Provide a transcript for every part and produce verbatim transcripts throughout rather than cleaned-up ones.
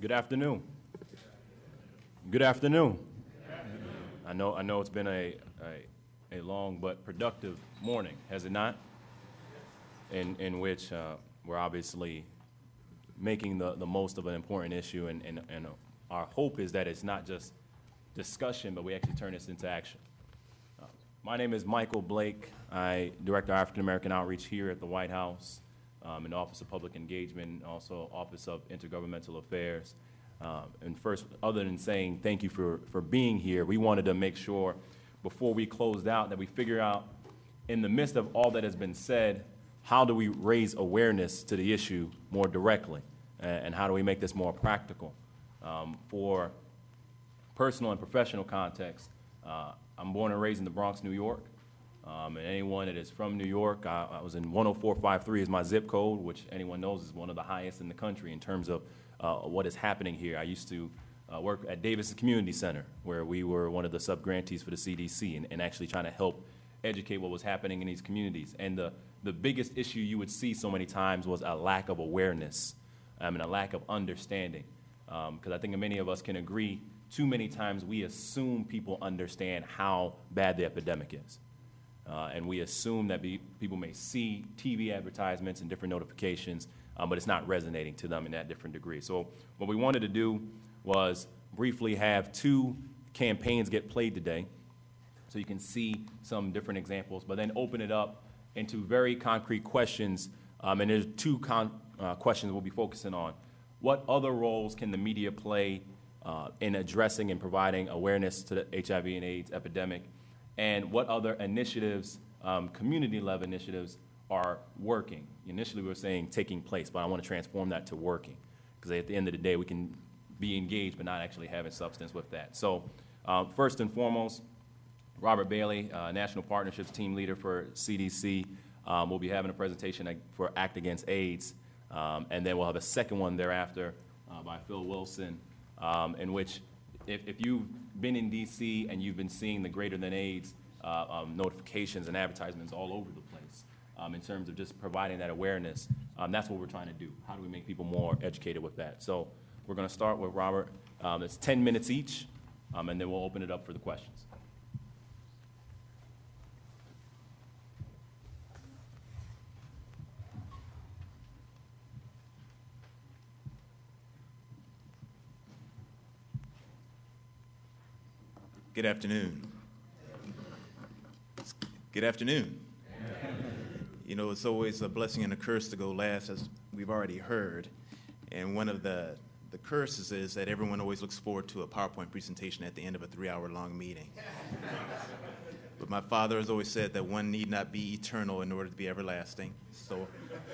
Good afternoon. Good afternoon. I know I know it's been a, a, a long but productive morning, has it not? In, in which uh, we're obviously making the, the most of an important issue, and, and, and our hope is that it's not just discussion, but we actually turn this into action. Uh, my name is Michael Blake. I direct our African American outreach here at the White House, um, in the Office of Public Engagement, and also Office of Intergovernmental Affairs. Um, and first, other than saying thank you for, for being here, we wanted to make sure before we closed out that we figure out, in the midst of all that has been said, how do we raise awareness to the issue more directly, and, and how do we make this more practical? Um, for personal and professional context, uh, I'm born and raised in the Bronx, New York, um, and anyone that is from New York, I, I was in one oh four five three is my zip code, which anyone knows is one of the highest in the country in terms of uh, what is happening here. I used to uh, work at Davidson Community Center, where we were one of the sub-grantees for the C D C, and, and actually trying to help educate what was happening in these communities. And the, the biggest issue you would see so many times was a lack of awareness, um, and a lack of understanding. Because um, I think many of us can agree, too many times we assume people understand how bad the epidemic is. Uh, and we assume that be, people may see T V advertisements and different notifications, um, but it's not resonating to them in that different degree. So what we wanted to do was briefly have two campaigns get played today, so you can see some different examples, but then open it up into very concrete questions. Um, and there's two con uh, questions we'll be focusing on. What other roles can the media play uh, in addressing and providing awareness to the H I V and AIDS epidemic? And what other initiatives, um, community-level initiatives, are working? Initially, we were saying taking place, but I want to transform that to working, because at the end of the day, we can be engaged but not actually having substance with that. So um, first and foremost, Robert Bailey, uh, National Partnerships Team Leader for C D C, um, will be having a presentation for Act Against AIDS, um, and then we'll have a second one thereafter uh, by Phil Wilson, um, in which if, if you've been in D C and you've been seeing the Greater Than AIDS uh, um, notifications and advertisements all over the place, um, in terms of just providing that awareness, um, that's what we're trying to do. How do we make people more educated with that? So we're going to start with Robert. Um, it's ten minutes each, um, and then we'll open it up for the questions. Good afternoon. Good afternoon. You know, it's always a blessing and a curse to go last, as we've already heard. And one of the, the curses is that everyone always looks forward to a PowerPoint presentation at the end of a three-hour-long meeting. But my father has always said that one need not be eternal in order to be everlasting. So,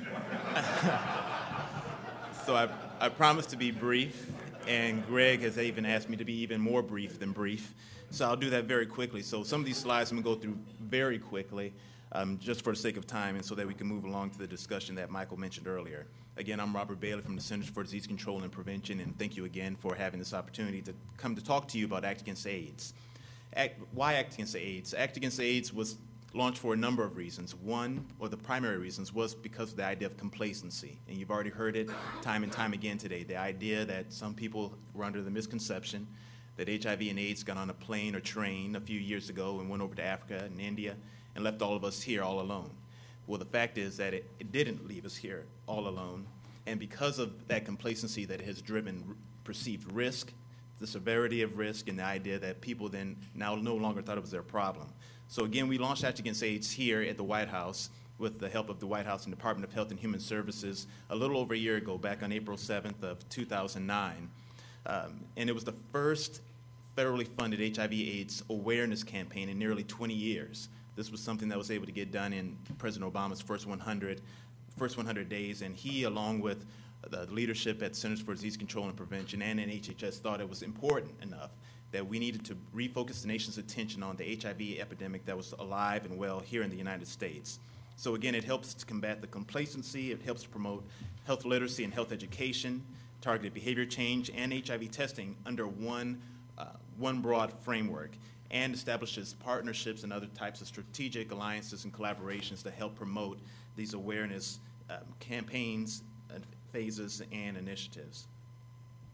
so I, I promise to be brief, and Greg has even asked me to be even more brief than brief. So I'll do that very quickly. So some of these slides I'm going to go through very quickly, um, just for the sake of time, and so that we can move along to the discussion that Michael mentioned earlier. Again, I'm Robert Bailey from the Centers for Disease Control and Prevention, and thank you again for having this opportunity to come to talk to you about Act Against AIDS. Act, why Act Against AIDS? Act Against AIDS was launched for a number of reasons. One, or the primary reasons, was because of the idea of complacency. And you've already heard it time and time again today, the idea that some people were under the misconception that H I V and AIDS got on a plane or train a few years ago and went over to Africa and India and left all of us here all alone. Well, the fact is that it, it didn't leave us here all alone. And because of that complacency that has driven r- perceived risk, the severity of risk, and the idea that people then now no longer thought it was their problem. So again, we launched Act Against AIDS here at the White House with the help of the White House and Department of Health and Human Services a little over a year ago, back on April seventh of two thousand nine. Um, and it was the first federally funded H I V AIDS awareness campaign in nearly twenty years. This was something that was able to get done in President Obama's first one hundred, first one hundred days, and he, along with the leadership at Centers for Disease Control and Prevention and in H H S, thought it was important enough that we needed to refocus the nation's attention on the H I V epidemic that was alive and well here in the United States. So again, it helps to combat the complacency, it helps to promote health literacy and health education, targeted behavior change, and H I V testing under one Uh, one broad framework, and establishes partnerships and other types of strategic alliances and collaborations to help promote these awareness um, campaigns, uh, phases, and initiatives.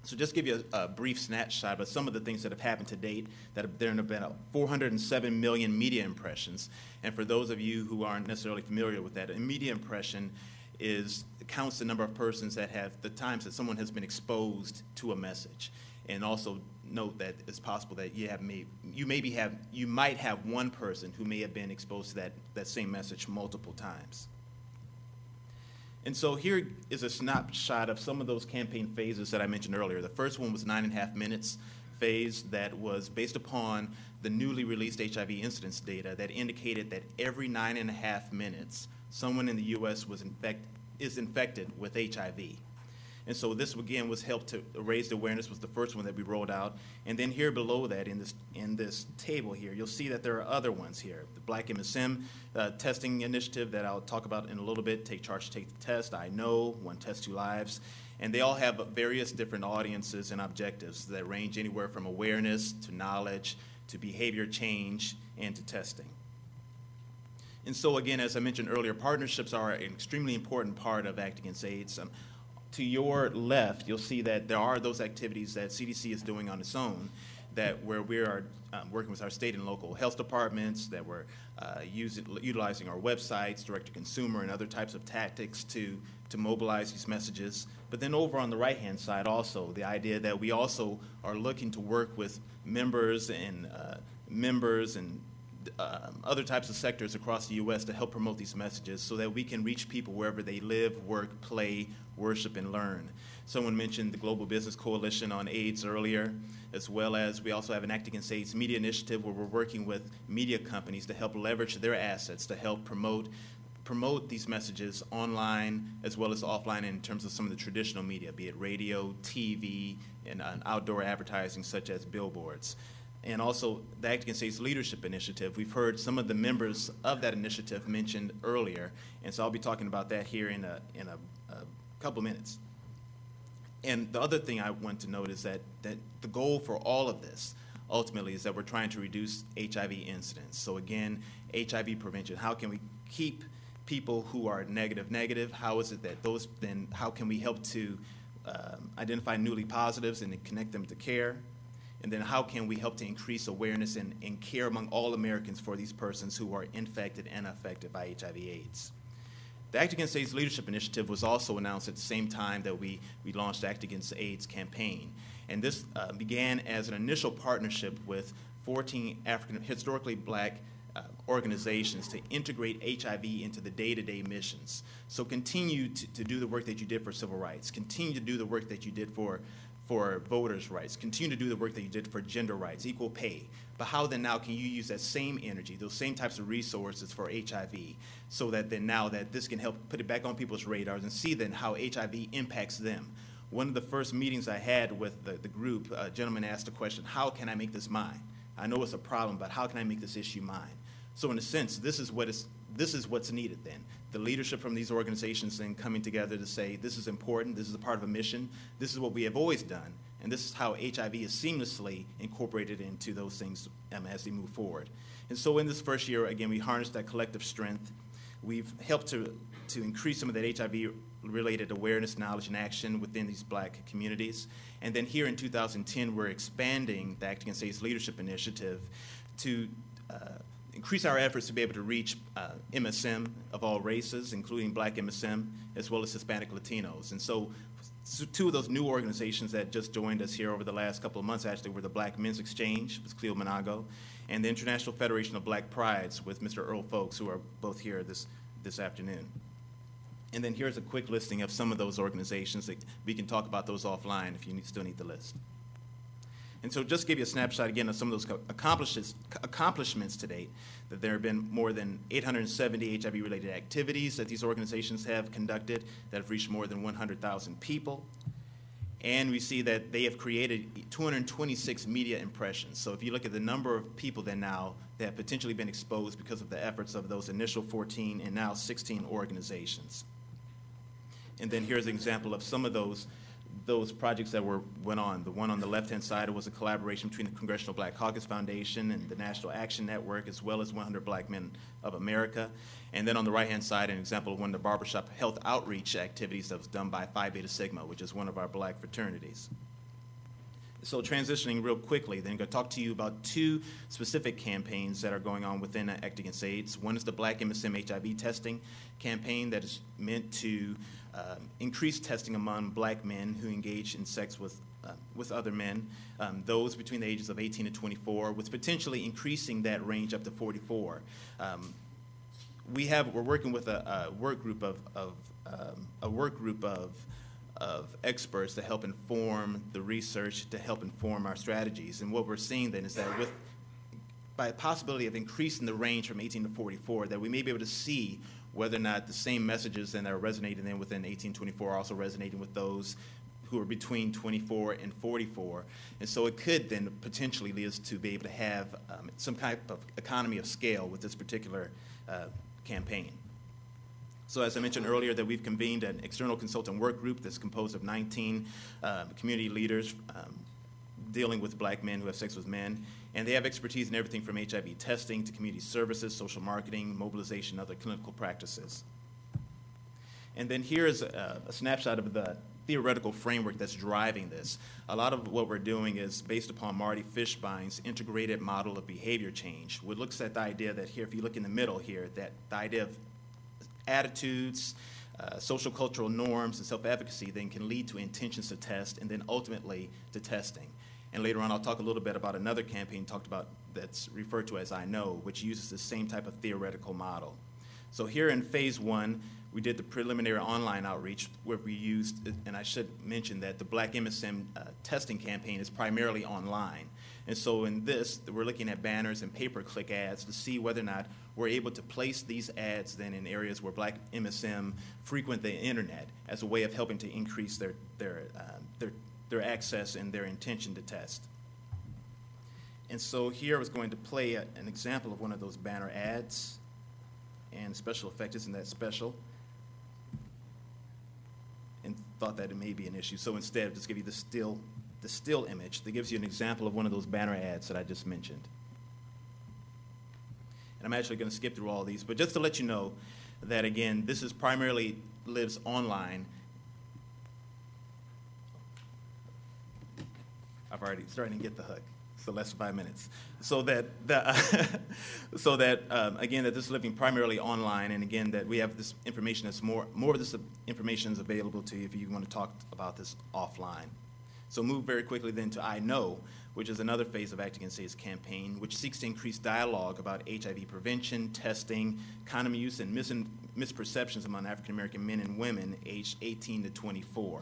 So just give you a, a brief snapshot of some of the things that have happened to date. That have, there have been four hundred seven million media impressions. And for those of you who aren't necessarily familiar with that, a media impression is counts the number of persons that have the times that someone has been exposed to a message. And also note that it's possible that you have may, you maybe have you might have one person who may have been exposed to that, that same message multiple times. And so here is a snapshot of some of those campaign phases that I mentioned earlier. The first one was nine and a half minutes phase that was based upon the newly released H I V incidence data that indicated that every nine and a half minutes, someone in the U S was infect, is infected with H I V. And so this, again, was helped to raise the awareness, was the first one that we rolled out. And then here below that, in this in this table here, you'll see that there are other ones here. The Black M S M uh, testing initiative that I'll talk about in a little bit, Take Charge, Take the Test, I Know, One Test, Two Lives. And they all have various different audiences and objectives that range anywhere from awareness to knowledge to behavior change and to testing. And so, again, as I mentioned earlier, partnerships are an extremely important part of Act Against AIDS. Um, To your left, you'll see that there are those activities that C D C is doing on its own, that where we are um, working with our state and local health departments, that we're uh, using, utilizing our websites, direct-to-consumer, and other types of tactics to, to mobilize these messages. But then over on the right-hand side also, the idea that we also are looking to work with members and uh, members and Um, other types of sectors across the U S to help promote these messages so that we can reach people wherever they live, work, play, worship, and learn. Someone mentioned the Global Business Coalition on AIDS earlier, as well as we also have an Act Against AIDS media initiative where we're working with media companies to help leverage their assets to help promote promote these messages online as well as offline in terms of some of the traditional media, be it radio, T V, and uh, outdoor advertising such as billboards. And also the Act Against AIDS Leadership Initiative. We've heard some of the members of that initiative mentioned earlier, and so I'll be talking about that here in a, in a, a couple of minutes. And the other thing I want to note is that, that the goal for all of this ultimately is that we're trying to reduce H I V incidence. So again, H I V prevention. How can we keep people who are negative negative? How is it that those, then how can we help to um, identify newly positives and connect them to care? And then how can we help to increase awareness and, and care among all Americans for these persons who are infected and affected by H I V AIDS? The Act Against AIDS Leadership Initiative was also announced at the same time that we, we launched the Act Against AIDS campaign. And this uh, began as an initial partnership with fourteen African, historically black uh, organizations to integrate H I V into the day-to-day missions. So continue to, to do the work that you did for civil rights. Continue to do the work that you did for for voters' rights, continue to do the work that you did for gender rights, equal pay. But how then now can you use that same energy, those same types of resources for H I V, so that then now that this can help put it back on people's radars and see then how H I V impacts them. One of the first meetings I had with the, the group, a gentleman asked the question, how can I make this mine? I know it's a problem, but how can I make this issue mine? So in a sense, this is what is this is what's needed then. The leadership from these organizations then coming together to say, this is important, this is a part of a mission, this is what we have always done, and this is how H I V is seamlessly incorporated into those things um, as they move forward. And so in this first year, again, we harnessed that collective strength. We've helped to, to increase some of that H I V-related awareness, knowledge, and action within these black communities. And then here in two thousand ten, we're expanding the Act Against AIDS Leadership Initiative to uh, increase our efforts to be able to reach uh, M S M of all races, including Black M S M, as well as Hispanic Latinos. And so, so two of those new organizations that just joined us here over the last couple of months actually were the Black Men's Exchange with Cleo Monago and the International Federation of Black Prides with Mister Earl Folks, who are both here this, this afternoon. And then here's a quick listing of some of those organizations. That we can talk about those offline if you need, still need the list. And so just to give you a snapshot again of some of those accomplishments, accomplishments to date, that there have been more than eight hundred seventy H I V-related activities that these organizations have conducted that have reached more than one hundred thousand people. And we see that they have created two hundred twenty-six media impressions. So if you look at the number of people that now that have potentially been exposed because of the efforts of those initial fourteen and now sixteen organizations. And then here's an example of some of those those projects that were went on. The one on the left-hand side was a collaboration between the Congressional Black Caucus Foundation and the National Action Network, as well as one hundred Black Men of America. And then on the right-hand side, an example of one of the barbershop health outreach activities that was done by Phi Beta Sigma, which is one of our black fraternities. So transitioning real quickly, then I'm going to talk to you about two specific campaigns that are going on within Act Against AIDS. One is the Black M S M H I V testing campaign that is meant to uh, increase testing among black men who engage in sex with, uh, with other men, um, those between the ages of eighteen and twenty-four, with potentially increasing that range up to forty-four. Um, we have, we're working with a, a work group of, of um, a work group of of experts to help inform the research, to help inform our strategies. And what we're seeing then is that with, by possibility of increasing the range from eighteen to forty-four, that we may be able to see whether or not the same messages then that are resonating then within eighteen to twenty-four are also resonating with those who are between twenty-four and forty-four. And so it could then potentially lead us to be able to have um, some type of economy of scale with this particular uh, campaign. So as I mentioned earlier, that we've convened an external consultant work group that's composed of nineteen uh, community leaders um, dealing with black men who have sex with men. And they have expertise in everything from H I V testing to community services, social marketing, mobilization, other clinical practices. And then here is a, a snapshot of the theoretical framework that's driving this. A lot of what we're doing is based upon Marty Fishbein's integrated model of behavior change, which looks at the idea that here, if you look in the middle here, that the idea of attitudes, uh, social cultural norms, and self-efficacy then can lead to intentions to test and then ultimately to testing. And later on, I'll talk a little bit about another campaign talked about that's referred to as I Know, which uses the same type of theoretical model. So here in phase one, we did the preliminary online outreach where we used, and I should mention that the Black M S M uh, testing campaign is primarily online. And so in this, we're looking at banners and pay-per-click ads to see whether or not we're able to place these ads then in areas where black M S M frequent the internet as a way of helping to increase their, their, uh, their, their access and their intention to test. And so here I was going to play a, an example of one of those banner ads, and special effect isn't that special, and thought that it may be an issue. So instead, I'll just give you the still the still image that gives you an example of one of those banner ads that I just mentioned. And I'm actually going to skip through all these, but just to let you know that, again, this is primarily lives online. I've already starting to get the hook, so less than five minutes. So that, the, uh, so that um, again, that this is living primarily online, and again, that we have this information that's more, more of this information is available to you if you want to talk about this offline. So move very quickly then to I Know, which is another phase of Act Against AIDS campaign, which seeks to increase dialogue about H I V prevention, testing, condom use, and mis misperceptions among African American men and women aged eighteen to twenty-four.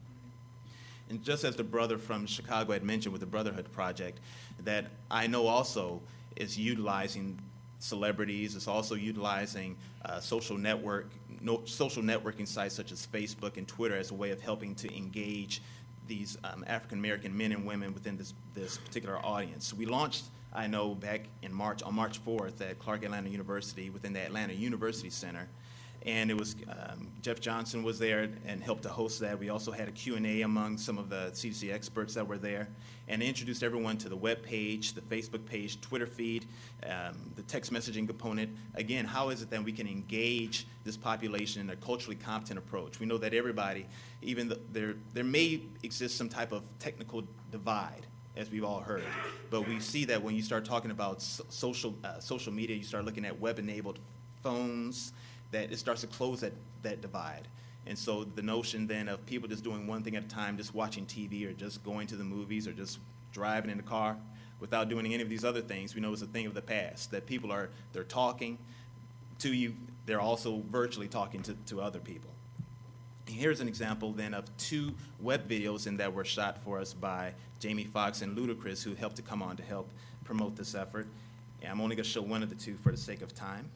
And just as the brother from Chicago had mentioned with the Brotherhood Project, that I Know also is utilizing celebrities, it's also utilizing uh, social network, no, social networking sites such as Facebook and Twitter as a way of helping to engage these um, African American men and women within this, this particular audience. We launched I Know back in March, on March fourth at Clark Atlanta University within the Atlanta University Center. And it was, um, Jeff Johnson was there and helped to host that. We also had a Q and A among some of the C D C experts that were there, and introduced everyone to the web page, the Facebook page, Twitter feed, um, the text messaging component. Again, how is it that we can engage this population in a culturally competent approach? We know that everybody, even the, there, there may exist some type of technical divide, as we've all heard, but we see that when you start talking about so social, uh, social media, you start looking at web-enabled phones, that it starts to close that, that divide. And so the notion then of people just doing one thing at a time, just watching T V or just going to the movies or just driving in the car without doing any of these other things, we know is a thing of the past, that people are, they're talking to you, they're also virtually talking to, to other people. And here's an example then of two web videos in that were shot for us by Jamie Foxx and Ludacris, who helped to come on to help promote this effort. And I'm only gonna show one of the two for the sake of time.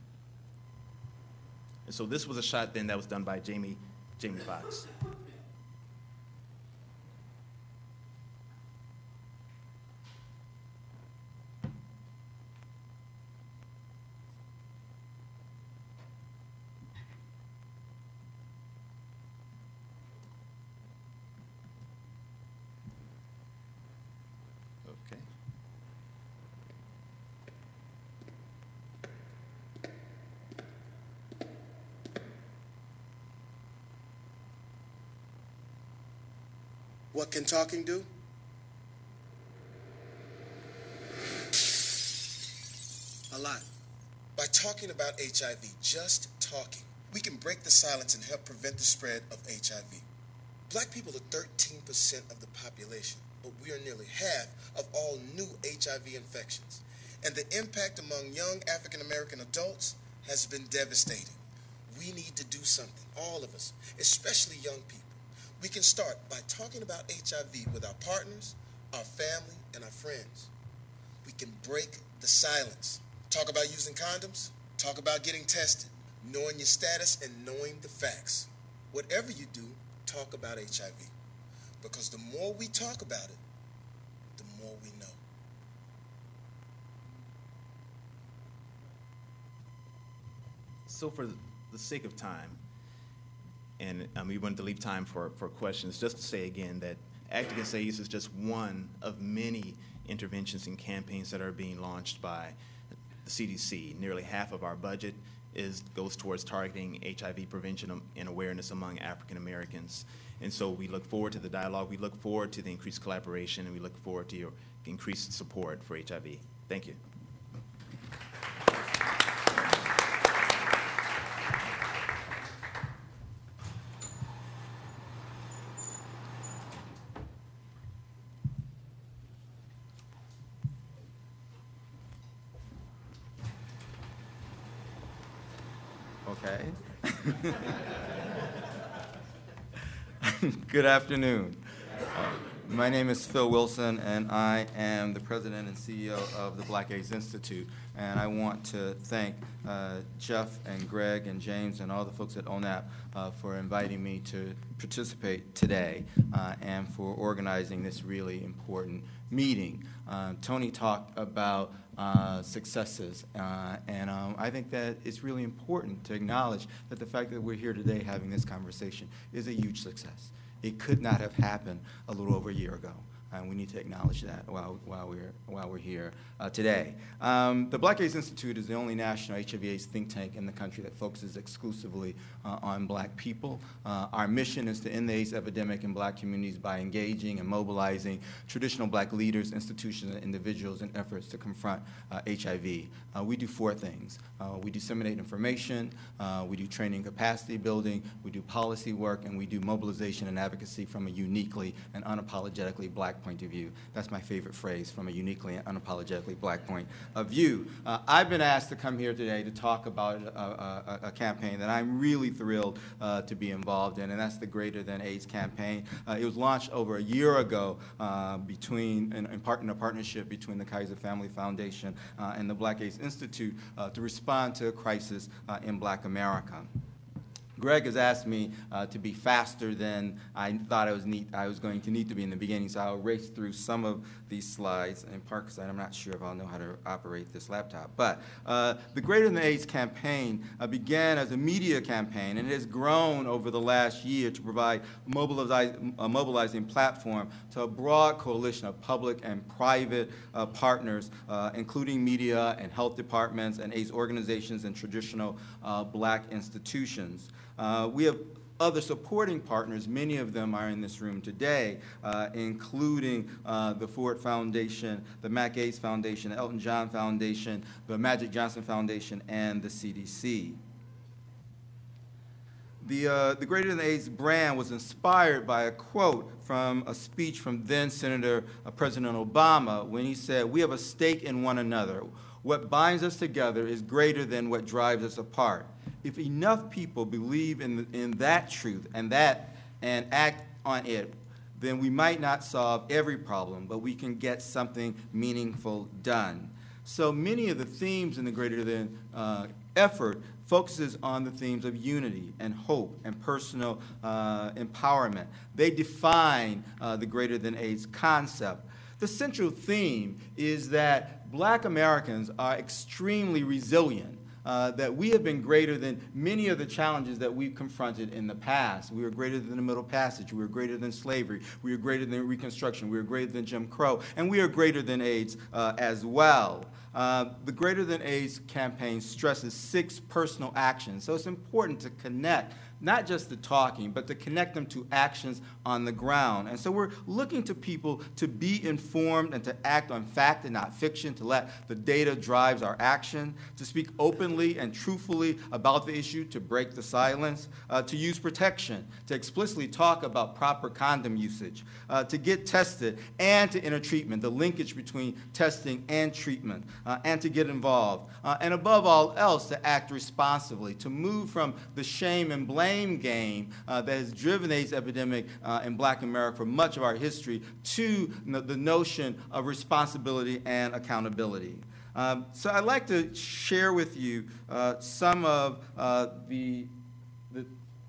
And so this was a shot then that was done by Jamie, Jamie Foxx. Okay. What can talking do? A lot. By talking about H I V, just talking, we can break the silence and help prevent the spread of H I V. Black people are thirteen percent of the population, but we are nearly half of all new H I V infections. And the impact among young African American adults has been devastating. We need to do something, all of us, especially young people. We can start by talking about H I V with our partners, our family, and our friends. We can break the silence. Talk about using condoms, talk about getting tested, knowing your status and knowing the facts. Whatever you do, talk about H I V. Because the more we talk about it, the more we know. So for the sake of time, and um, we wanted to leave time for, for questions, just to say again that Act Against AIDS is just one of many interventions and campaigns that are being launched by the C D C. Nearly half of our budget is goes towards targeting H I V prevention and awareness among African Americans. And so we look forward to the dialogue, we look forward to the increased collaboration, and we look forward to your increased support for H I V. Thank you. Okay. Good afternoon. Uh, my name is Phil Wilson, and I am the president and C E O of the Black AIDS Institute. And I want to thank uh, Jeff and Greg and James and all the folks at O N A P uh, for inviting me to participate today uh, and for organizing this really important meeting. Uh, Tony talked about uh, successes, uh, and um, I think that it's really important to acknowledge that the fact that we're here today having this conversation is a huge success. It could not have happened a little over a year ago, and we need to acknowledge that while, while, we're, while we're here uh, today. Um, the Black AIDS Institute is the only national H I V AIDS think tank in the country that focuses exclusively uh, on black people. Uh, our mission is to end the AIDS epidemic in black communities by engaging and mobilizing traditional black leaders, institutions, and individuals in efforts to confront uh, H I V. Uh, we do four things. Uh, we disseminate information, uh, we do training capacity building, we do policy work, and we do mobilization and advocacy from a uniquely and unapologetically black point of view. That's my favorite phrase, from a uniquely and unapologetically black point of view. Uh, I've been asked to come here today to talk about a, a, a campaign that I'm really thrilled uh, to be involved in, and that's the Greater Than AIDS campaign. Uh, it was launched over a year ago uh, between, in, in, part, in a partnership between the Kaiser Family Foundation uh, and the Black AIDS Institute uh, to respond to a crisis uh, in black America. Greg has asked me uh, to be faster than I thought I was, need, I was going to need to be in the beginning, so I'll race through some of these slides, in part because I'm not sure if I'll know how to operate this laptop. But uh, the Greater Than AIDS campaign uh, began as a media campaign, and it has grown over the last year to provide mobilize, a mobilizing platform to a broad coalition of public and private uh, partners, uh, including media and health departments and AIDS organizations and traditional uh, black institutions. Uh, we have other supporting partners. Many of them are in this room today, uh, including uh, the Ford Foundation, the Mac AIDS Foundation, the Elton John Foundation, the Magic Johnson Foundation, and the C D C. The, uh, the Greater Than AIDS brand was inspired by a quote from a speech from then Senator uh, President Obama when he said, "We have a stake in one another. What binds us together is greater than what drives us apart." If enough people believe in, the, in that truth and that and act on it, then we might not solve every problem, but we can get something meaningful done. So many of the themes in the Greater Than uh, effort focuses on the themes of unity and hope and personal uh, empowerment. They define uh, the Greater Than AIDS concept. The central theme is that black Americans are extremely resilient. Uh, that we have been greater than many of the challenges that we've confronted in the past. We were greater than the Middle Passage. We were greater than slavery. We were greater than Reconstruction. We were greater than Jim Crow. And we are greater than AIDS uh, as well. Uh, the Greater Than AIDS campaign stresses six personal actions. So it's important to connect not just the talking, but to connect them to actions on the ground. And so we're looking to people to be informed and to act on fact and not fiction, to let the data drive our action, to speak openly and truthfully about the issue, to break the silence, uh, to use protection, to explicitly talk about proper condom usage, uh, to get tested, and to enter treatment, the linkage between testing and treatment, uh, and to get involved. Uh, and above all else, to act responsibly, to move from the shame and blame game uh, that has driven AIDS epidemic uh, in Black America for much of our history to the notion of responsibility and accountability. Um, so I'd like to share with you uh, some of uh, the, the,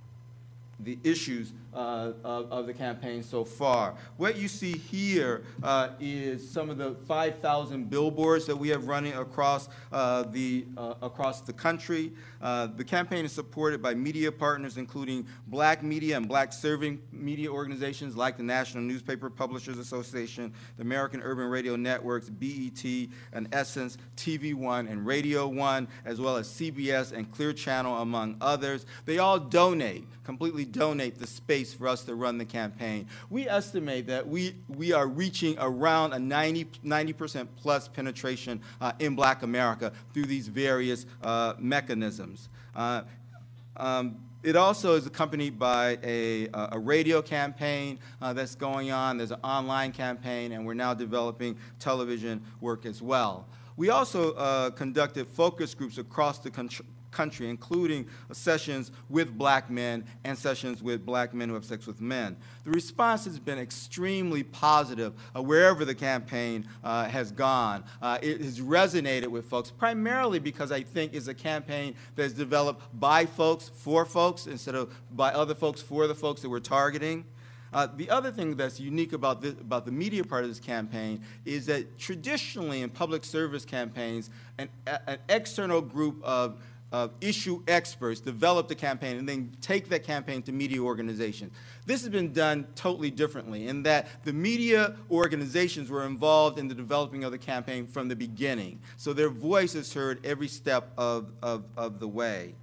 the issues Uh, of, of the campaign so far. What you see here uh, is some of the five thousand billboards that we have running across uh, the uh, across the country. Uh, the campaign is supported by media partners, including Black media and Black serving media organizations like the National Newspaper Publishers Association, the American Urban Radio Networks, B E T, and Essence, T V One, and Radio One, as well as C B S and Clear Channel, among others. They all donate, completely donate the space for us to run the campaign. We estimate that we, we are reaching around a ninety percent plus penetration uh, in Black America through these various uh, mechanisms. Uh, um, It also is accompanied by a, a radio campaign uh, that's going on. There's an online campaign, and we're now developing television work as well. We also uh, conducted focus groups across the country, country, including sessions with Black men and sessions with Black men who have sex with men. The response has been extremely positive uh, wherever the campaign uh, has gone. Uh, it has resonated with folks, primarily because I think it's a campaign that is developed by folks for folks instead of by other folks for the folks that we're targeting. Uh, the other thing that's unique about, this, about the media part of this campaign is that traditionally in public service campaigns, an, an external group of of issue experts develop the campaign and then take that campaign to media organizations. This has been done totally differently in that the media organizations were involved in the developing of the campaign from the beginning. So their voice is heard every step of, of, of the way.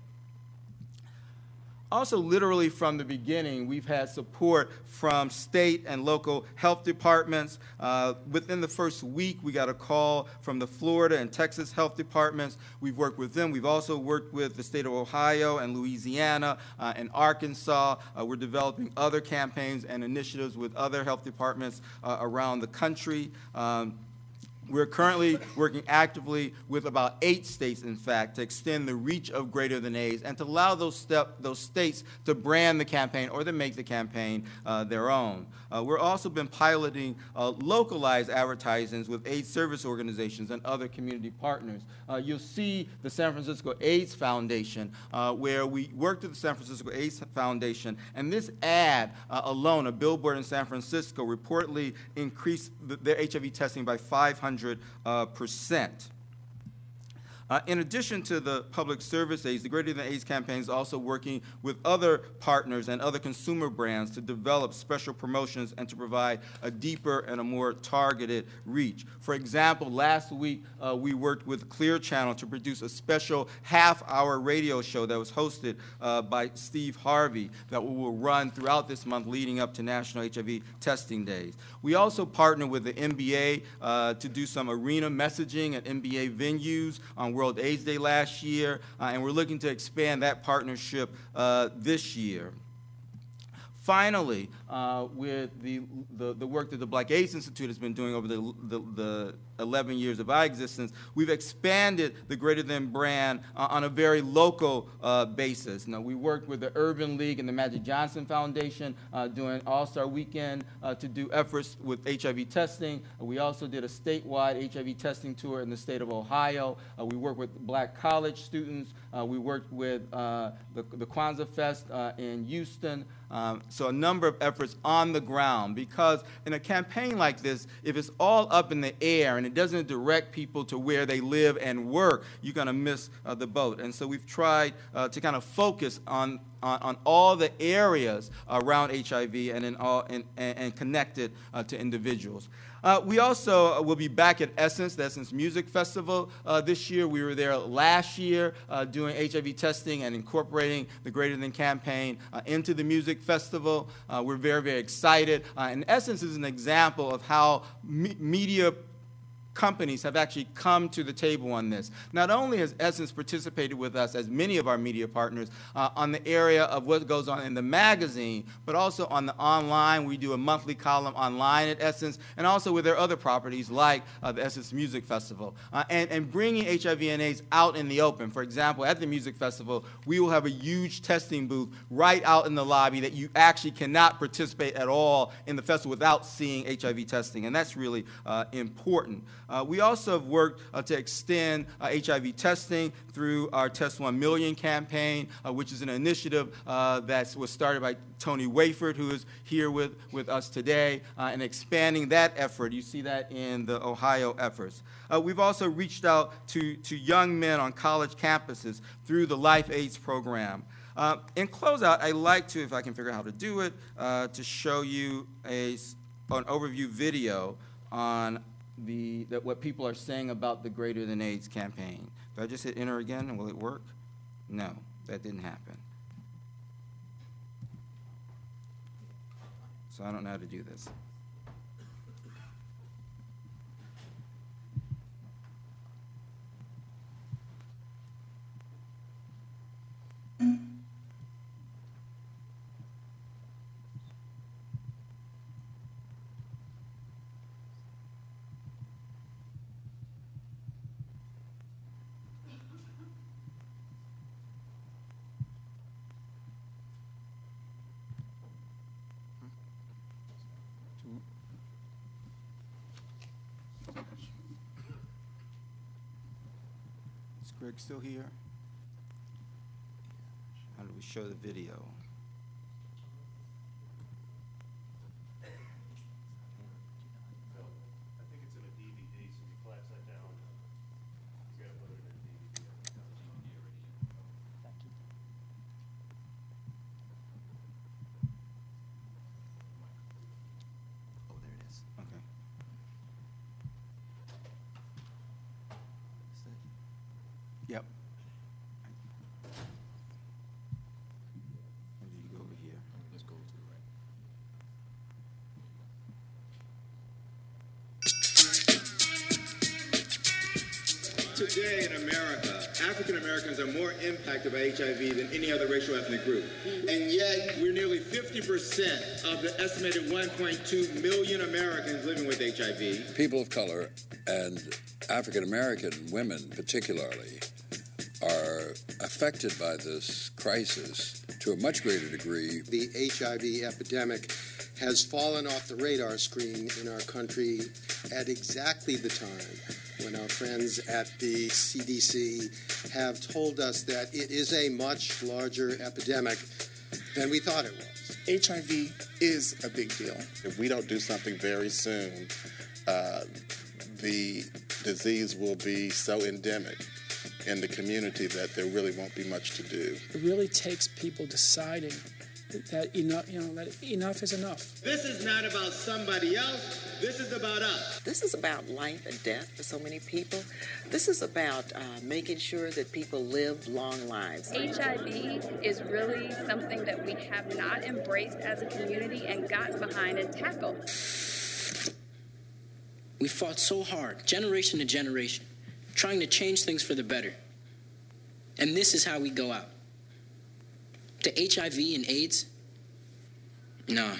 Also, literally from the beginning, we've had support from state and local health departments. Uh, within the first week, we got a call from the Florida and Texas health departments. We've worked with them. We've also worked with the state of Ohio and Louisiana uh, and Arkansas. Uh, we're developing other campaigns and initiatives with other health departments uh, around the country. Um, We're currently working actively with about eight states, in fact, to extend the reach of Greater Than AIDS and to allow those, step, those states to brand the campaign or to make the campaign uh, their own. Uh, we've also been piloting uh, localized advertisements with AIDS service organizations and other community partners. Uh, you'll see the San Francisco AIDS Foundation, uh, where we worked with the San Francisco AIDS Foundation, and this ad uh, alone, a billboard in San Francisco, reportedly increased the, their H I V testing by five hundred percent. Uh, in addition to the public service AIDS, the Greater Than AIDS campaign is also working with other partners and other consumer brands to develop special promotions and to provide a deeper and a more targeted reach. For example, last week uh, we worked with Clear Channel to produce a special half-hour radio show that was hosted uh, by Steve Harvey that we will run throughout this month leading up to National H I V Testing Days. We also partnered with the N B A uh, to do some arena messaging at N B A venues on World AIDS Day last year, uh, and we're looking to expand that partnership uh, this year. Finally, uh, with the, the, the work that the Black AIDS Institute has been doing over the, the, the eleven years of our existence, we've expanded the Greater Than brand uh, on a very local uh, basis. Now, we worked with the Urban League and the Magic Johnson Foundation uh, doing All-Star Weekend uh, to do efforts with H I V testing. Uh, we also did a statewide H I V testing tour in the state of Ohio. Uh, we worked with Black college students. Uh, we worked with uh, the, the Kwanzaa Fest uh, in Houston. Um, so a number of efforts on the ground, because in a campaign like this, if it's all up in the air and it doesn't direct people to where they live and work, you're going to miss uh, the boat. And so we've tried uh, to kind of focus on, on, on all the areas around H I V and, in all, and, and, and connect it uh, to individuals. Uh, we also will be back at Essence, the Essence Music Festival uh, this year. We were there last year uh, doing H I V testing and incorporating the Greater Than campaign uh, into the music festival. Uh, we're very, very excited. Uh, and Essence is an example of how me media companies have actually come to the table on this. Not only has Essence participated with us, as many of our media partners, uh, on the area of what goes on in the magazine, but also on the online. We do a monthly column online at Essence, and also with their other properties like uh, the Essence Music Festival. Uh, and, and bringing H I V and AIDS out in the open. For example, at the music festival, we will have a huge testing booth right out in the lobby that you actually cannot participate at all in the festival without seeing H I V testing, and that's really uh, important. Uh, we also have worked uh, to extend uh, H I V testing through our Test one million campaign, uh, which is an initiative uh, that was started by Tony Wayford, who is here with, with us today, uh, and expanding that effort. You see that in the Ohio efforts. Uh, we've also reached out to, to young men on college campuses through the Life AIDS program. Uh, in closeout, I'd like to, if I can figure out how to do it, uh, to show you a, an overview video on The, that what people are saying about the Greater Than AIDS campaign. Do I just hit enter again and will it work? No, that didn't happen. So I don't know how to do this. Is Greg still here? How do we show the video? I think it's in a D V D, so you flash that down. You gotta put it in a D V D. Oh, there it is. Okay. Yep. Or do you go over here? Let's go to the right. Today in America, African Americans are more impacted by H I V than any other racial ethnic group. And yet, we're nearly fifty percent of the estimated one point two million Americans living with H I V. People of color and African American women particularly are affected by this crisis to a much greater degree. The H I V epidemic has fallen off the radar screen in our country at exactly the time when our friends at the C D C have told us that it is a much larger epidemic than we thought it was. H I V is a big deal. If we don't do something very soon, uh, the disease will be so endemic in the community that there really won't be much to do. It really takes people deciding that enough, you know, that enough is enough. This is not about somebody else. This is about us. This is about life and death for so many people. This is about uh, making sure that people live long lives. H I V is really something that we have not embraced as a community and gotten behind and tackled. We fought so hard, generation to generation, trying to change things for the better. And this is how we go out. To H I V and AIDS? No.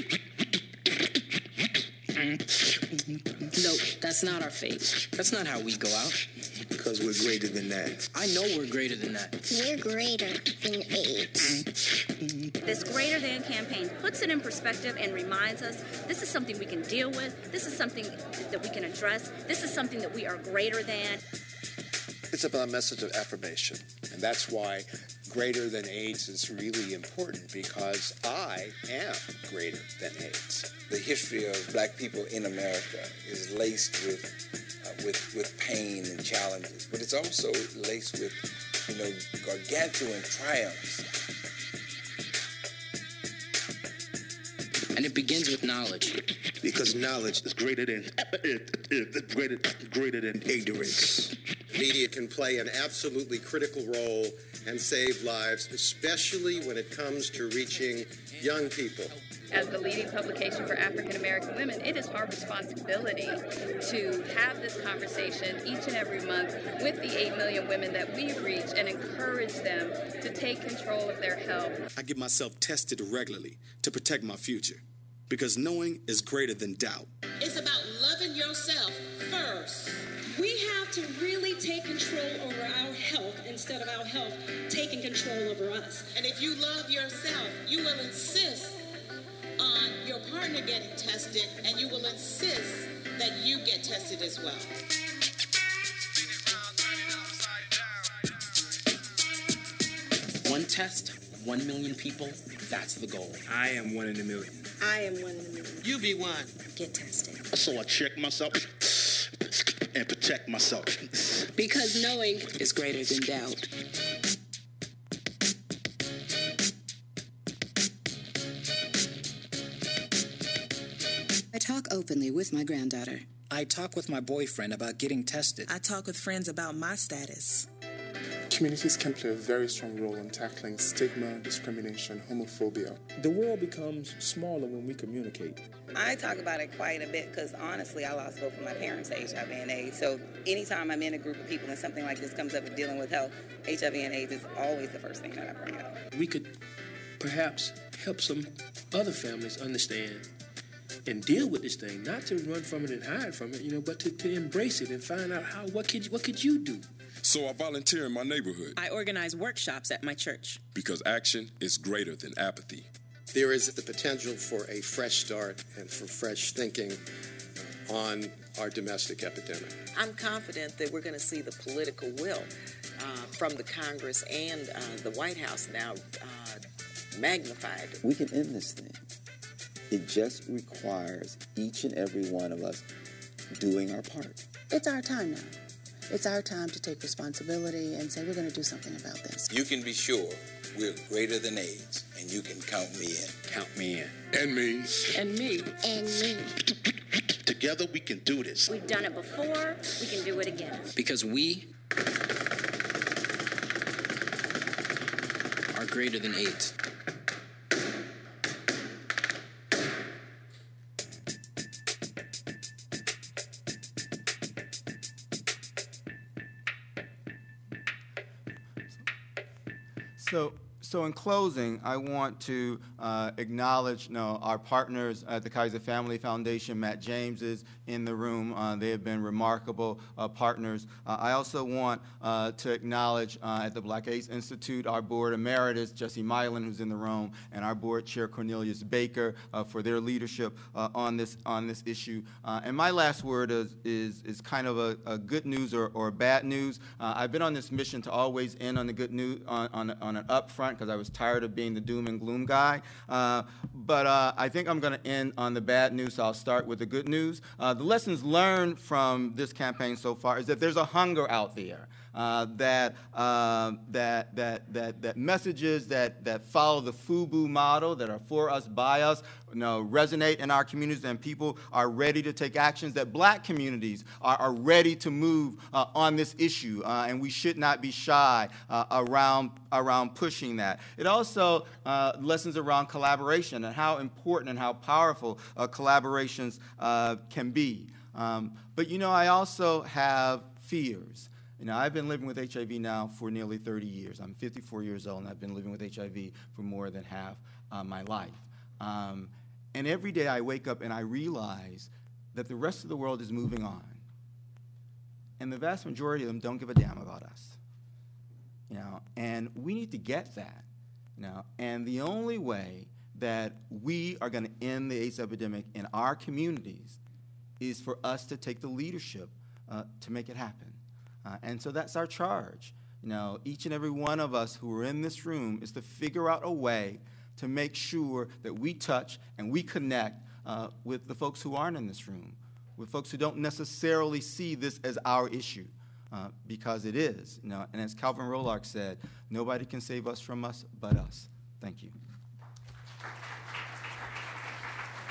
No, that's not our fate. That's not how we go out. Because we're greater than that. I know we're greater than that. We're greater than AIDS. This Greater Than campaign puts it in perspective and reminds us this is something we can deal with. This is something that we can address. This is something that we are greater than. It's about a message of affirmation, and that's why Greater Than AIDS is really important, because I am greater than AIDS. The history of black people in America is laced with, uh, with, with pain and challenges, but it's also laced with, you know, gargantuan triumphs. And And it begins with knowledge. Because knowledge is greater than greater, greater than ignorance. Media can play an absolutely critical role and save lives, especially when it comes to reaching young people. As the leading publication for African American women, it is our responsibility to have this conversation each and every month with the eight million women that we reach and encourage them to take control of their health. I get myself tested regularly to protect my future, because knowing is greater than doubt. It's about loving yourself first. We have to really take control over our health instead of our health taking control over us. And if you love yourself, you will insist on your partner getting tested, and you will insist that you get tested as well. One test, one million people, that's the goal. I am one in a million. I am one in a million. You be one. Get tested. So I check myself and protect myself. Because knowing is greater than doubt. I talk openly with my granddaughter. I talk with my boyfriend about getting tested. I talk with friends about my status. Communities can play a very strong role in tackling stigma, discrimination, homophobia. The world becomes smaller when we communicate. I talk about it quite a bit because, honestly, I lost both of my parents to H I V and AIDS. So anytime I'm in a group of people and something like this comes up with dealing with health, H I V and AIDS is always the first thing that I bring up. We could perhaps help some other families understand and deal with this thing, not to run from it and hide from it, you know, but to, to embrace it and find out how what could what could you do? So I volunteer in my neighborhood. I organize workshops at my church. Because action is greater than apathy. There is the potential for a fresh start and for fresh thinking on our domestic epidemic. I'm confident that we're going to see the political will uh, from the Congress and uh, the White House now uh, magnified. We can end this thing. It just requires each and every one of us doing our part. It's our time now. It's our time to take responsibility and say we're going to do something about this. You can be sure we're greater than AIDS, and you can count me in. Count me in. And me. And me. And me. Together we can do this. We've done it before, we can do it again. Because we are greater than AIDS. So, so in closing, I want to uh, acknowledge you know, our partners at the Kaiser Family Foundation. Matt James is in the room. Uh, they have been remarkable uh, partners. Uh, I also want uh, to acknowledge uh, at the Black AIDS Institute, our board emeritus, Jesse Mylan, who's in the room, and our board chair, Cornelius Baker, uh, for their leadership uh, on this on this issue. Uh, and my last word is is, is kind of a, a good news or, or bad news. Uh, I've been on this mission to always end on the good news, on, on, on an up front, because I was tired of being the doom and gloom guy. Uh, but uh, I think I'm going to end on the bad news, so I'll start with the good news. Uh, the lessons learned from this campaign so far is that there's a hunger out there. Uh, that, uh, that, that, that, that messages that, that follow the FUBU model, that are for us, by us, you know, resonate in our communities, and people are ready to take actions, that black communities are, are ready to move uh, on this issue, uh, and we should not be shy uh, around, around pushing that. It also uh, lessons around collaboration and how important and how powerful uh, collaborations uh, can be. Um, but, you know, I also have fears. You know, I've been living with H I V now for nearly thirty years. I'm fifty-four years old, and I've been living with H I V for more than half uh, my life. Um, and every day I wake up and I realize that the rest of the world is moving on. And the vast majority of them don't give a damn about us. You know, and we need to get that. You know, and the only way that we are going to end the AIDS epidemic in our communities is for us to take the leadership uh, to make it happen. Uh, and so that's our charge. You know, each and every one of us who are in this room is to figure out a way to make sure that we touch and we connect uh, with the folks who aren't in this room, with folks who don't necessarily see this as our issue, uh, because it is. You know, and as Calvin Rolark said, nobody can save us from us but us. Thank you.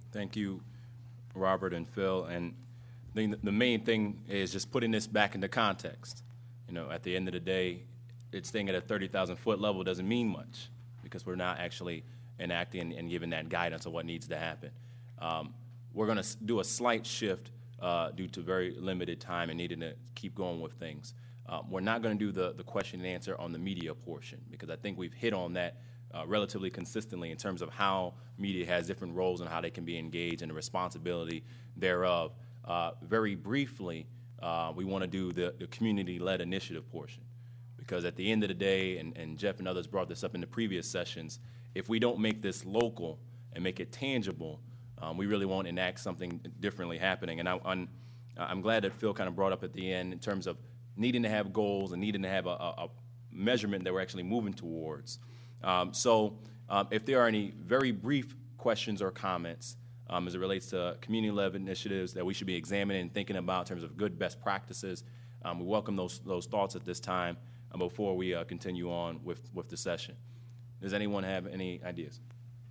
Thank you, Robert and Phil. And I think the main thing is just putting this back into context. You know, at the end of the day, it's staying at a thirty thousand foot level doesn't mean much because we're not actually enacting and giving that guidance of what needs to happen. Um, we're going to do a slight shift uh, due to very limited time and needing to keep going with things. Um, we're not going to do the, the question and answer on the media portion because I think we've hit on that uh, relatively consistently in terms of how media has different roles and how they can be engaged and the responsibility thereof. Uh, very briefly, uh, we want to do the, the community-led initiative portion because at the end of the day, and, and Jeff and others brought this up in the previous sessions, if we don't make this local and make it tangible, um, we really won't enact something differently happening. And I, I'm, I'm glad that Phil kind of brought up at the end in terms of needing to have goals and needing to have a, a, a measurement that we're actually moving towards. Um, so um, if there are any very brief questions or comments um, as it relates to community-led initiatives that we should be examining and thinking about in terms of good best practices, um, we welcome those, those thoughts at this time uh, before we uh, continue on with, with the session. Does anyone have any ideas?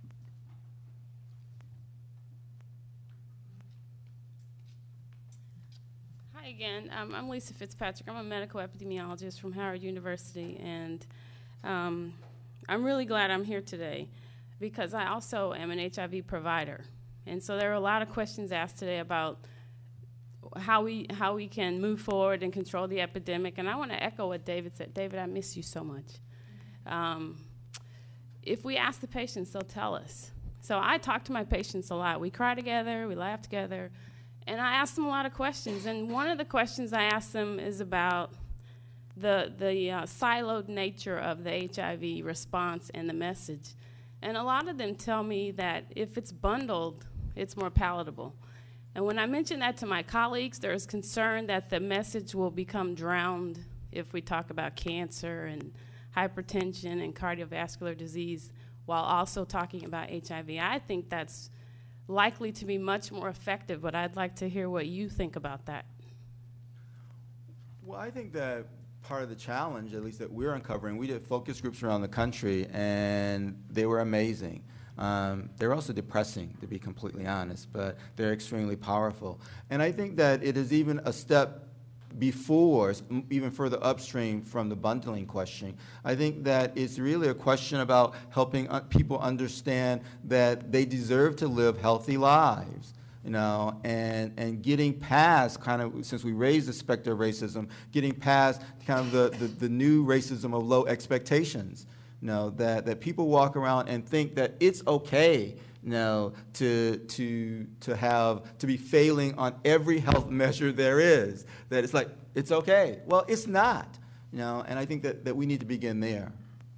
Hi again. Um, I'm Lisa Fitzpatrick. I'm a medical epidemiologist from Howard University, and um, I'm really glad I'm here today because I also am an H I V provider. And so there are a lot of questions asked today about how we how we can move forward and control the epidemic. And I want to echo what David said. David, I miss you so much. Um, if we ask the patients, they'll tell us. So I talk to my patients a lot. We cry together, we laugh together, and I ask them a lot of questions. And one of the questions I ask them is about the, the uh, siloed nature of the H I V response and the message. And a lot of them tell me that if it's bundled, it's more palatable. And when I mention that to my colleagues, there's concern that the message will become drowned if we talk about cancer and hypertension and cardiovascular disease while also talking about H I V. I think that's likely to be much more effective, but I'd like to hear what you think about that. Well, I think that part of the challenge, at least that we're uncovering, we did focus groups around the country, and they were amazing. Um, they're also depressing, to be completely honest, but they're extremely powerful. And I think that it is even a step before, even further upstream from the bundling question. I think that it's really a question about helping uh, people understand that they deserve to live healthy lives, you know, and, and getting past kind of, since we raised the specter of racism, getting past kind of the, the, the new racism of low expectations. You know, that, that people walk around and think that it's okay, you know, to, to, to have, to be failing on every health measure there is, that it's like, it's okay. Well, it's not, you know, and I think that, that we need to begin there.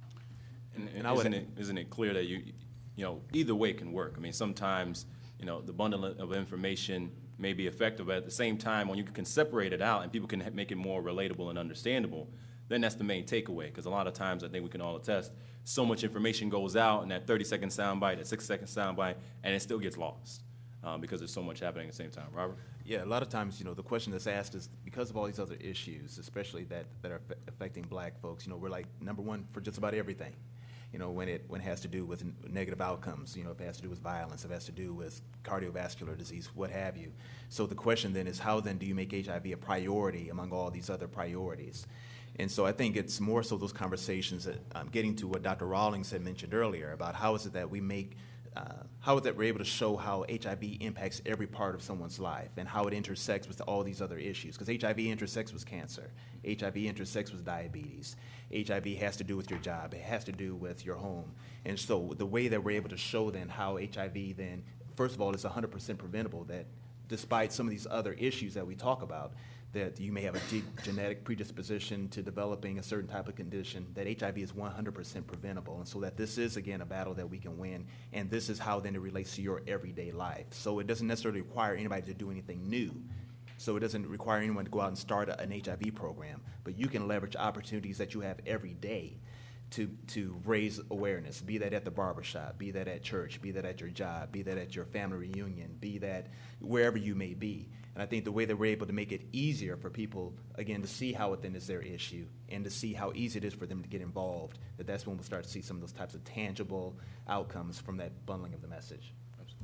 And, and isn't, it, isn't it clear that, you, you know, either way can work? I mean, sometimes, you know, the bundle of information may be effective, but at the same time, when you can separate it out and people can make it more relatable and understandable, then that's the main takeaway, because a lot of times I think we can all attest, so much information goes out in that thirty-second soundbite, that six-second soundbite, and it still gets lost um, because there's so much happening at the same time. Robert? Yeah, a lot of times, you know, the question that's asked is because of all these other issues, especially that, that are affecting black folks, you know, we're like number one for just about everything. You know, when it when it has to do with negative outcomes, you know, if it has to do with violence, if it has to do with cardiovascular disease, what have you. So the question then is, how then do you make H I V a priority among all these other priorities? And so I think it's more so those conversations that I'm um, getting to what Doctor Rawlings had mentioned earlier about how is it that we make, uh, how is it we're able to show how H I V impacts every part of someone's life and how it intersects with all these other issues. Because H I V intersects with cancer. H I V intersects with diabetes. H I V has to do with your job. It has to do with your home. And so the way that we're able to show then how H I V then, first of all, is one hundred percent preventable, that despite some of these other issues that we talk about, that you may have a ge- genetic predisposition to developing a certain type of condition, that H I V is one hundred percent preventable. And so that this is, again, a battle that we can win, and this is how then it relates to your everyday life. So it doesn't necessarily require anybody to do anything new. So it doesn't require anyone to go out and start a, an H I V program, but you can leverage opportunities that you have every day to, to raise awareness, be that at the barbershop, be that at church, be that at your job, be that at your family reunion, be that wherever you may be. And I think the way that we're able to make it easier for people, again, to see how it then is their issue and to see how easy it is for them to get involved, that that's when we'll start to see some of those types of tangible outcomes from that bundling of the message.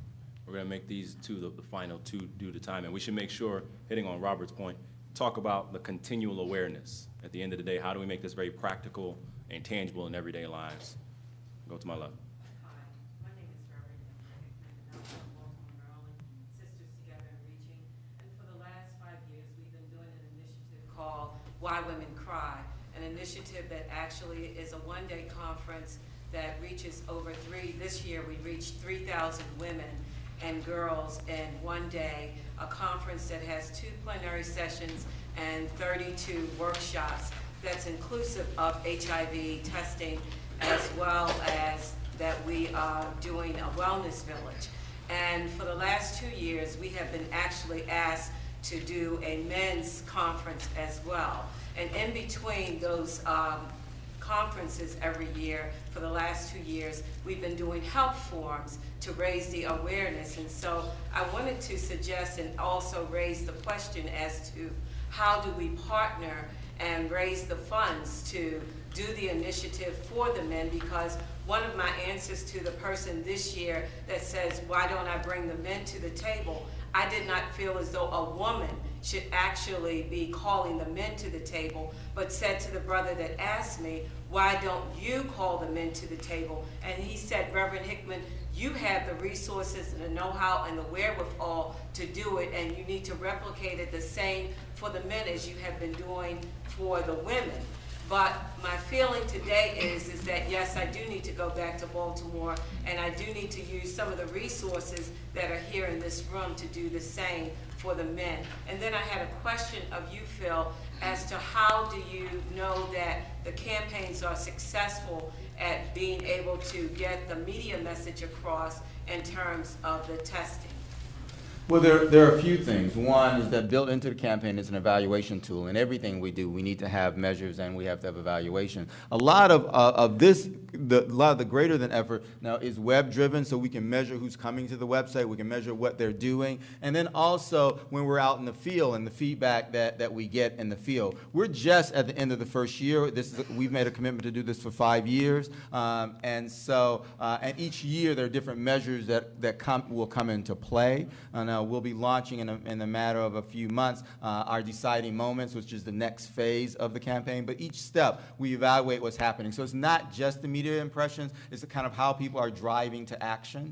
We're going to make these two the, the final two due to time. And we should make sure, hitting on Robert's point, talk about the continual awareness. At the end of the day, how do we make this very practical and tangible in everyday lives? Go to my left. Hi, my name is Reverend Hickman, and I'm from Baltimore, Maryland, Sisters Together and Reaching. And for the last five years, we've been doing an initiative called Why Women Cry, an initiative that actually is a one-day conference that reaches over three, this year we reached three thousand women and girls in one day, a conference that has two plenary sessions and thirty-two workshops that's inclusive of H I V testing, as well as that we are doing a wellness village. And for the last two years, we have been actually asked to do a men's conference as well. And in between those um, conferences every year for the last two years, we've been doing health forums to raise the awareness. And so I wanted to suggest and also raise the question as to how do we partner and raise the funds to do the initiative for the men, because one of my answers to the person this year that says, why don't I bring the men to the table? I did not feel as though a woman should actually be calling the men to the table, but said to the brother that asked me, why don't you call the men to the table? And he said, Reverend Hickman, you have the resources and the know-how and the wherewithal to do it, and you need to replicate it the same for the men as you have been doing for the women. But my feeling today is, is that, yes, I do need to go back to Baltimore, and I do need to use some of the resources that are here in this room to do the same for the men. And then I had a question of you, Phil, as to how do you know that the campaigns are successful at being able to get the media message across in terms of the testing? Well, there, there are a few things. One is that built into the campaign is an evaluation tool. In everything we do, we need to have measures and we have to have evaluation. A lot of, uh, of this, the, a lot of the greater than effort now is web-driven, so we can measure who's coming to the website, we can measure what they're doing, and then also when we're out in the field and the feedback that, that we get in the field. We're just at the end of the first year. This is, we've made a commitment to do this for five years, um, and so uh, and each year there are different measures that, that come, will come into play. Uh, now, we'll be launching in a, in a matter of a few months uh, our Deciding Moments, which is the next phase of the campaign. But each step, we evaluate what's happening. So it's not just the media impressions, it's the kind of how people are driving to action.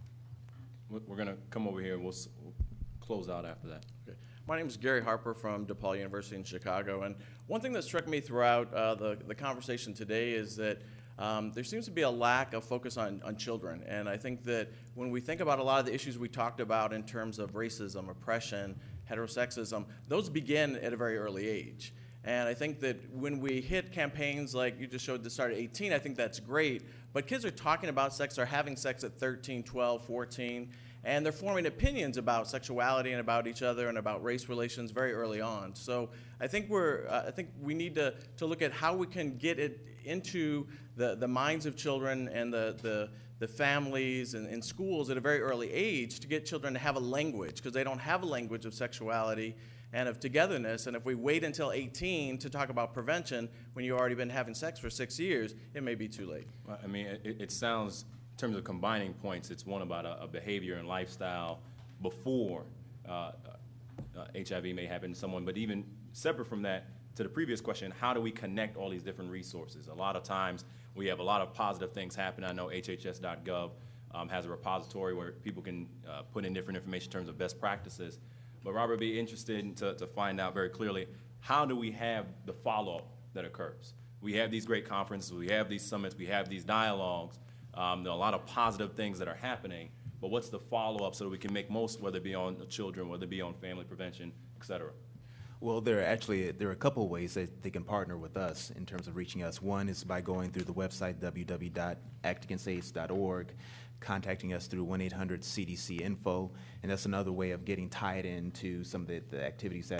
We're going to come over here and we'll, we'll close out after that. Okay. My name is Gary Harper from DePaul University in Chicago. And one thing that struck me throughout uh, the, the conversation today is that Um, there seems to be a lack of focus on, on children, and I think that when we think about a lot of the issues we talked about in terms of racism, oppression, heterosexism, those begin at a very early age. And I think that when we hit campaigns like you just showed that start at eighteen, I think that's great, but kids are talking about sex or having sex at thirteen, twelve, fourteen, and they're forming opinions about sexuality and about each other and about race relations very early on. So I think we're, uh, I think we need to, to look at how we can get it into the, the minds of children and the, the, the families and, and schools at a very early age to get children to have a language, because they don't have a language of sexuality and of togetherness. And if we wait until eighteen to talk about prevention when you've already been having sex for six years, it may be too late. Well, I mean, it, it sounds, in terms of combining points, it's one about a, a behavior and lifestyle before uh, uh, H I V may happen to someone, but even separate from that, to the previous question, how do we connect all these different resources? A lot of times we have a lot of positive things happen. I know H H S dot gov um, has a repository where people can uh, put in different information in terms of best practices. But Robert would be interested in to, to find out very clearly, how do we have the follow-up that occurs? We have these great conferences, we have these summits, we have these dialogues. Um, there are a lot of positive things that are happening, but what's the follow-up so that we can make most, whether it be on children, whether it be on family prevention, et cetera? Well, there are actually there are a couple of ways that they can partner with us in terms of reaching us. One is by going through the website w w w dot act against aids dot org, contacting us through one eight hundred C D C info, and that's another way of getting tied into some of the, the activities that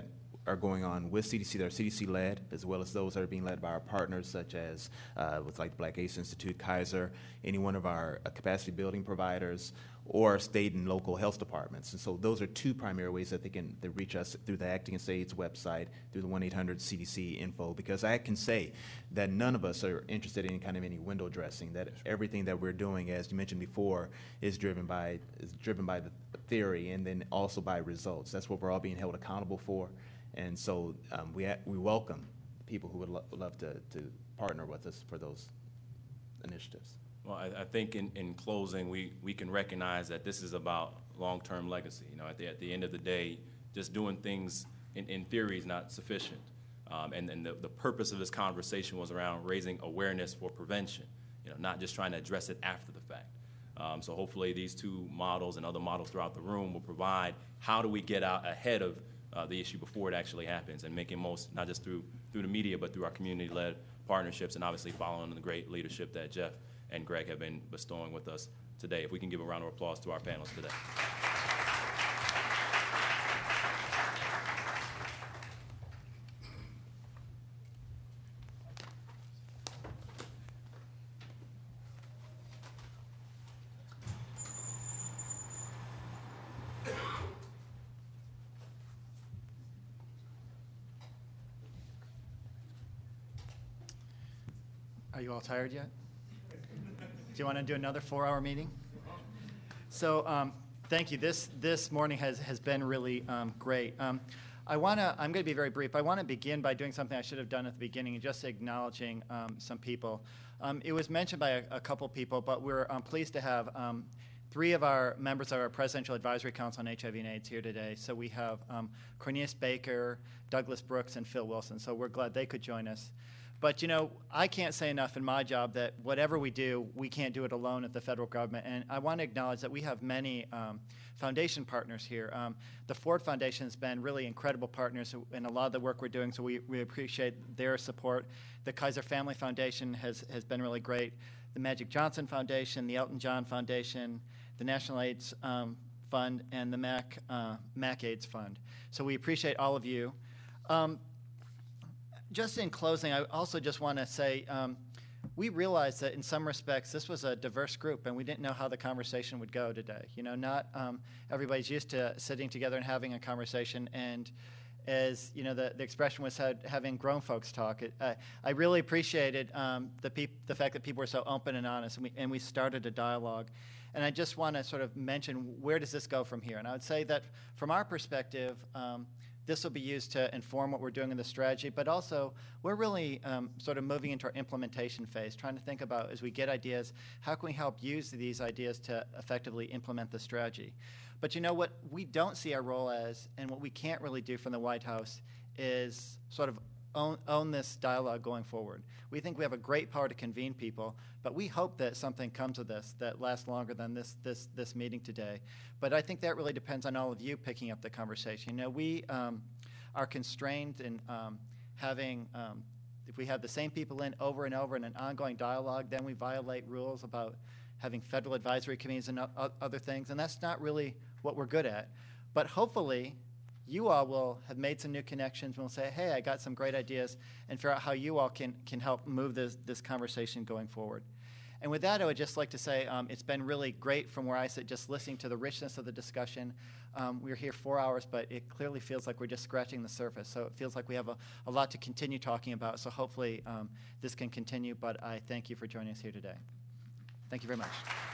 are going on with C D C that are C D C-led, as well as those that are being led by our partners, such as uh, with like the Black AIDS Institute, Kaiser, any one of our uh, capacity building providers, or state and local health departments. And so those are two primary ways that they can they reach us, through the Acting Against AIDS website, through the one eight hundred C D C info, because I can say that none of us are interested in kind of any window dressing, that everything that we're doing, as you mentioned before, is driven by is driven by the theory and then also by results. That's what we're all being held accountable for. And so um, we, ha- we welcome people who would lo- love to, to partner with us for those initiatives. Well, I, I think in, in closing, we, we can recognize that this is about long-term legacy. You know, at the, at the end of the day, just doing things in, in theory is not sufficient. Um, and and the, the purpose of this conversation was around raising awareness for prevention, you know, not just trying to address it after the fact. Um, so hopefully these two models and other models throughout the room will provide how do we get out ahead of uh, the issue before it actually happens, and making most, not just through, through the media, but through our community-led partnerships, and obviously following the great leadership that Jeff and Greg have been bestowing with us today. If we can give a round of applause to our panelists today. Are you all tired yet? Do you want to do another four-hour meeting? So um, thank you. This this morning has, has been really um, great. Um, I want to, I'm going to be very brief. I want to begin by doing something I should have done at the beginning and just acknowledging um, some people. Um, it was mentioned by a, a couple people, but we're um, pleased to have um, three of our members of our Presidential Advisory Council on H I V and AIDS here today. So we have um, Cornelius Baker, Douglas Brooks, and Phil Wilson. So we're glad they could join us. But, you know, I can't say enough in my job that whatever we do, we can't do it alone at the federal government. And I want to acknowledge that we have many um, foundation partners here. Um, the Ford Foundation has been really incredible partners in a lot of the work we're doing, so we, we appreciate their support. The Kaiser Family Foundation has, has been really great. The Magic Johnson Foundation, the Elton John Foundation, the National AIDS um, Fund, and the MAC, uh, MAC AIDS Fund. So we appreciate all of you. Um, Just in closing, I also just want to say um, we realized that in some respects this was a diverse group, and we didn't know how the conversation would go today. You know, not um, everybody's used to sitting together and having a conversation, and as you know, the, the expression was had, having grown folks talk. It, uh, I really appreciated um, the peop- the fact that people were so open and honest, and we and we started a dialogue. And I just want to sort of mention, where does this go from here? And I would say that from our perspective, um, this will be used to inform what we're doing in the strategy, but also we're really um, sort of moving into our implementation phase, trying to think about, as we get ideas, how can we help use these ideas to effectively implement the strategy? But you know what we don't see our role as, and what we can't really do from the White House, is sort of own, own this dialogue going forward. We think we have a great power to convene people, but we hope that something comes of this that lasts longer than this this this meeting today. But I think that really depends on all of you picking up the conversation. You know, we um, are constrained in um, having, um, if we have the same people in over and over in an ongoing dialogue, then we violate rules about having federal advisory committees and o- other things, and that's not really what we're good at. But hopefully, you all will have made some new connections and will say, hey, I got some great ideas, and figure out how you all can, can help move this, this conversation going forward. And with that, I would just like to say um, it's been really great from where I sit, just listening to the richness of the discussion. Um, we were here four hours, but it clearly feels like we're just scratching the surface. So it feels like we have a, a lot to continue talking about. So hopefully um, this can continue, but I thank you for joining us here today. Thank you very much.